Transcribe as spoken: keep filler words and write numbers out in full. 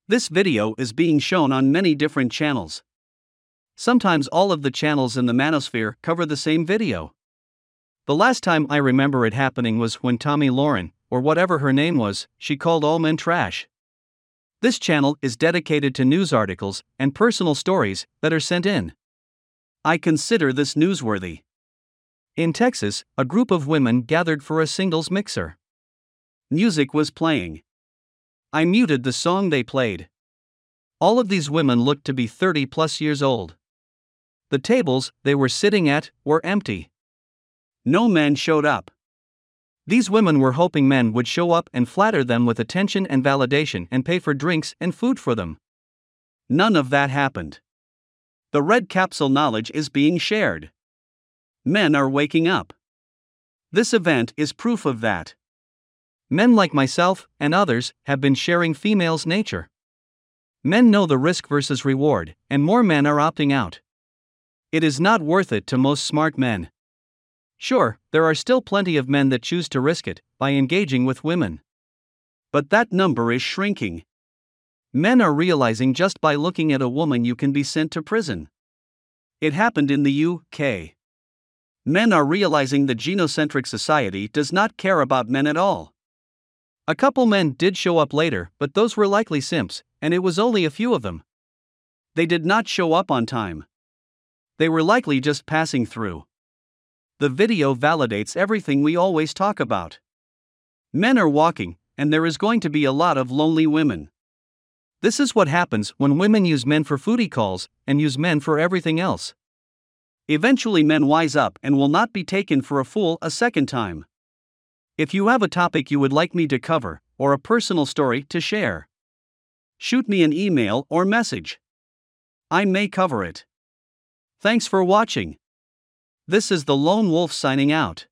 This video is being shown on many different channels. Sometimes all of the channels in the manosphere cover the same video. The last time I remember it happening was when Tomi Lahren, or whatever her name was, she called all men trash. This channel is dedicated to news articles and personal stories that are sent in. I consider this newsworthy. In Texas, a group of women gathered for a singles mixer. Music was playing. I muted the song they played. All of these women looked to be thirty plus years old. The tables they were sitting at were empty. No men showed up. These women were hoping men would show up and flatter them with attention and validation and pay for drinks and food for them. None of that happened. The red capsule knowledge is being shared. Men are waking up. This event is proof of that. Men like myself and others have been sharing females' nature. Men know the risk versus reward, and more men are opting out. It is not worth it to most smart men. Sure, there are still plenty of men that choose to risk it by engaging with women. But that number is shrinking. Men are realizing just by looking at a woman you can be sent to prison. It happened in the U K. Men are realizing the genocentric society does not care about men at all. A couple men did show up later, but those were likely simps, and it was only a few of them. They did not show up on time. They were likely just passing through. The video validates everything we always talk about. Men are walking, and there is going to be a lot of lonely women. This is what happens when women use men for foodie calls and use men for everything else. Eventually men wise up and will not be taken for a fool a second time. If you have a topic you would like me to cover, or a personal story to share, shoot me an email or message. I may cover it. Thanks for watching. This is the Lone Wolf signing out.